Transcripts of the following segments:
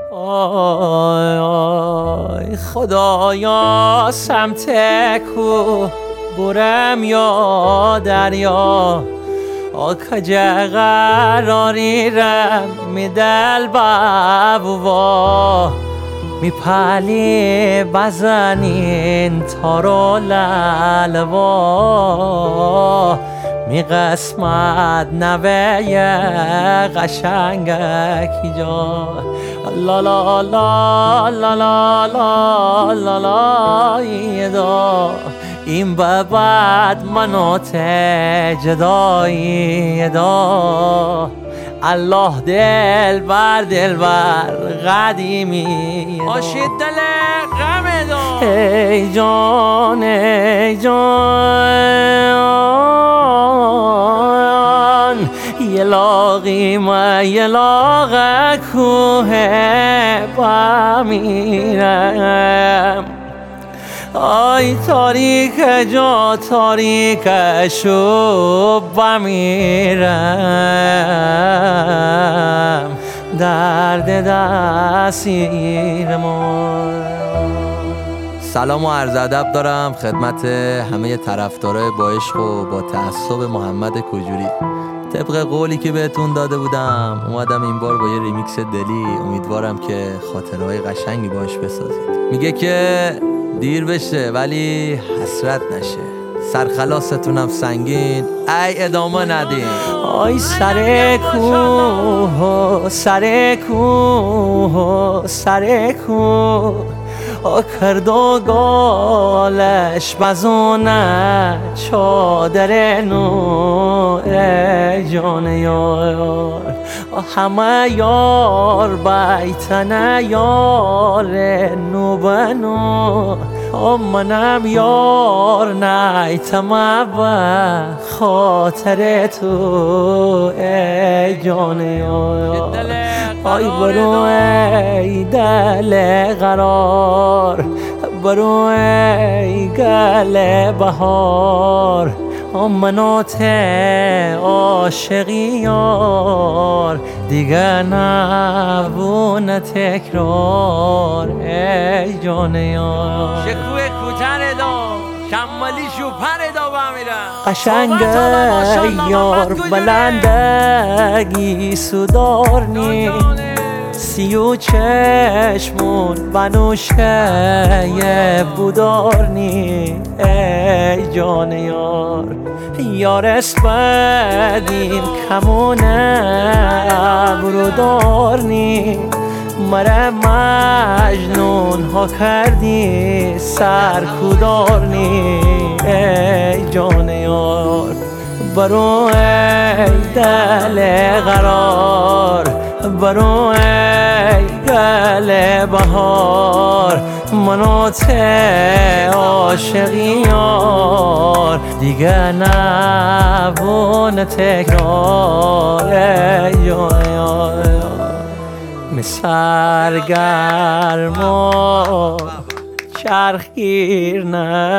آی آی خدایا سمت کوه برم یا دریا کجا قراری رم می دل بابوا می پلی بزنین تارو لالوا می قسمت نوه قشنگکی جا لا لا لا لا لا لا لا لا ایدا این به بعد منوت جدایی دا الله دل بر قدیمی آشید دل غم دا ای جان ای جان یه لاغی ما یه لاغ کوه بمیرم آی تاریک جا تاریک شو بمیرم درد دستیر ما. سلام و عرض ادب دارم خدمت همه طرفدارای با عشق و با تعصب محمد کجوری. طبق قولی که بهتون داده بودم اومدم این بار با یه ریمیکس دلی، امیدوارم که خاطرهای قشنگی باش بسازید. میگه که دیر بشه ولی حسرت نشه، سرخلاستونم سنگین ای ادامه ندین. آی سر کوه سر کوه سر کوه کرد و گالش بزونه چادر نو ای جان یار همه یار بیتنه یار نو بنو منم یار نیتم به خاطر تو ای جان یار آی برو ای دل قرار برو ای گل بهار منوت عاشقی یار دیگه نبونه تکرار ای جان یار شکوه کوتر دا شمالی شوپر دا بمیرم قشنگ یار بلندگی سودارنی سیو چشمون بنوشه بودارنی ای جان یار یار اسپدیم کمونه برودارنی مره مجنون ها کردی سرکودارنی ای جان یار برو ای دل قرار برو ای گل بهار منوت عاشقی یار دیگه نبونه تکرار ای جان یار سرگرما چرخگیر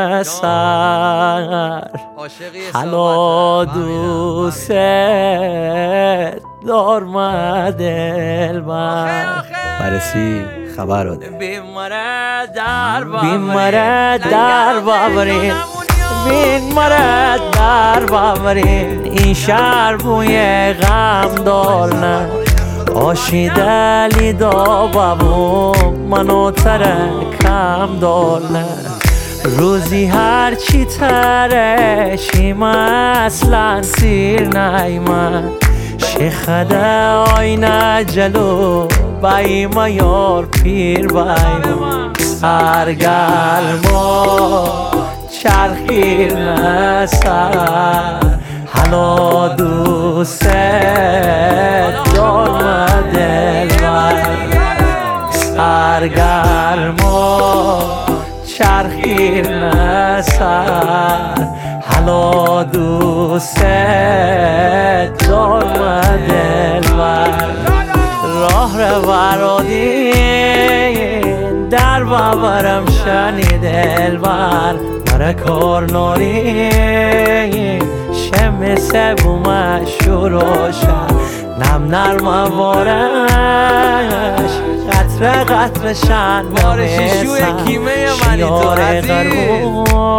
نسر حالا دوست دارم دلبر برسی خبر رو ده بین مره در بابرین بین مره در بابرین این شهر بوی غم دارنه آشیدلی دا بابو منو ترکم دارنه روزی هر چی ترشیم اصلا سیر نیمه شیخده آینه جلو بایمه یار پیر بایمه سرگرما چرخیر نسر حالا دوست دارم دلبر سرگرما چرخیر نسر حالا دوست دارم دلبر راه رو برادین در ببرم شنی دلبر مره کار ناری شم سبومش شروع شد نم نرم وارش قطره قطره بارشی شوی کیمه منی تو عزیز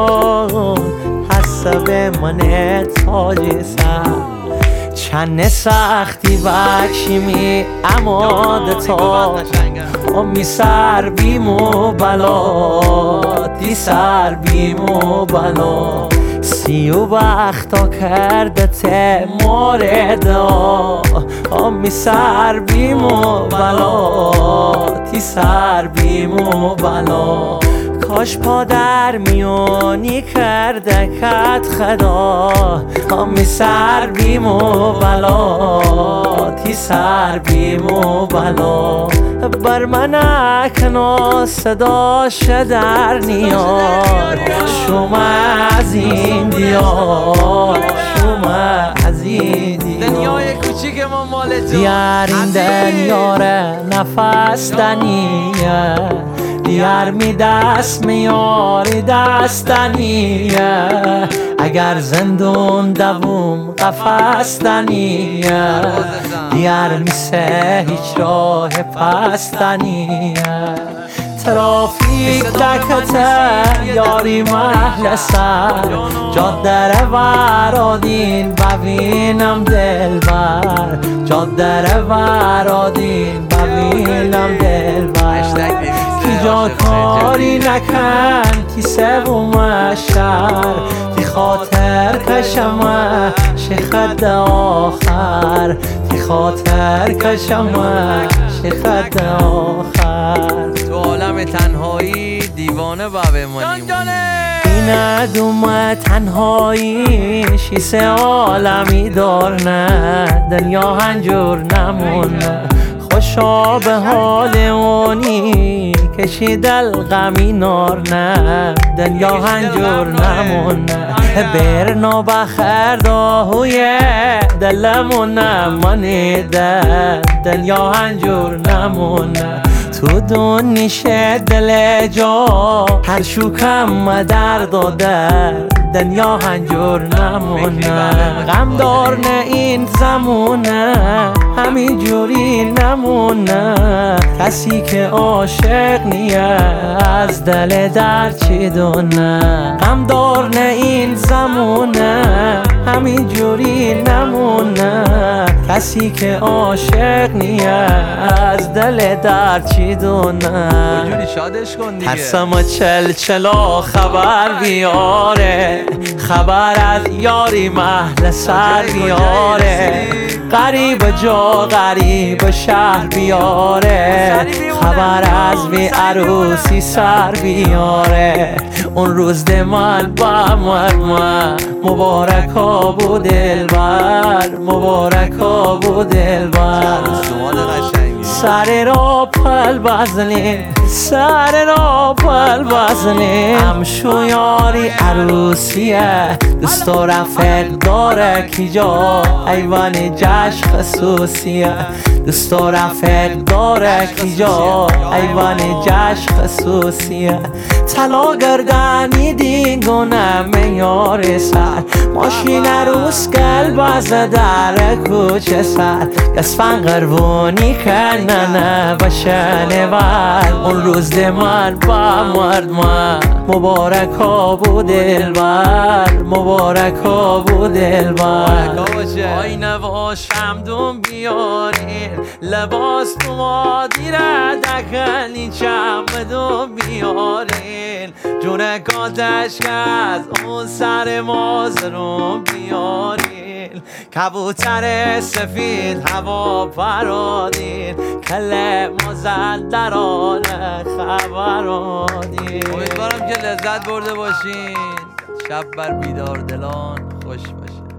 حسب من تاج سر چند سختی بکشیمی اماد تا امی سر بیم و بلا دی سر بیم و بلا سی و وقتا کرده ته موردا امی سر بیم و بلا دی سر بیم و بلا کاش پادر میونی کرده کت خدا امی سر بیم و بلا تی سر بیم و بلا بر من اکنا صداش در نیار شما از این دیار شما از این دیار دنیای کوچیک ما مال تو دیار این دنیاره نفس دنیه دیار می دست میاری دستنیه اگر زندون دوم قفستنیه دیار میسه هیچ راه پستنیه ترافیک دکته یاری محل سر جاده ورادین ببینم دلبر جاده ورادین ببینم دلبر کی جا کاری نکن تی سوم شهر تی خاطر کشمه شخد آخر تی خاطر کشمه شخد آخر تو عالم تنهایی دیوانه با بمانی این دوم تنهایی شیسه عالمی دار نه دنیا هنجور نمونه خوشا به حال اونی کشید الغمی نار نه دنیا هنجور نمونه برنا بخیر داهوی دلمون نمانیده دنیا هنجور نمونه تو دونیشه دل جا هر شوکم در داده دنیا هنجور نمونه غم دار نه این زمونه همین جوری نمونه کسی که عاشق نیه از دل در چی دونه غم دار نه این زمونه همین جوری نمونه کسی که عاشق نیه از دل در چی دونه جوری شادش کن دیگه حسم چلچلا خبر بیاره خبر از یاری محل سر بیاره غریب جا غریب شهر بیاره خبر از بی عروسی سر بیاره اون روز من با مرمه مبارکا بود دلبر مبارکا بود دلبر سر را پل بزنین سر را پل بزنین همشو یاری عروسیه دوست و رفق داره کی جا ایوان جشن خصوصیه دوست و رفق داره کی جا ایوان جشن خصوصیه طلا گردنی دیگونه میار سر ماشین عروس قلب از در کوچه سر گسفن قربونی کننه بشنه ور اون روز من با مرد من مبارکا بود دلبر مبارکا بود دلبر آینه و شمدون بیارین لباس تو مادیره دکنی چمدون بیارین جونه کاتش که از اون سر مازرون بیارین کبوتر سفید هوا پرادین کل مزندرانه خبرانین امیدوارم که لذت برده باشین شب بر بیدار دلان خوش باشه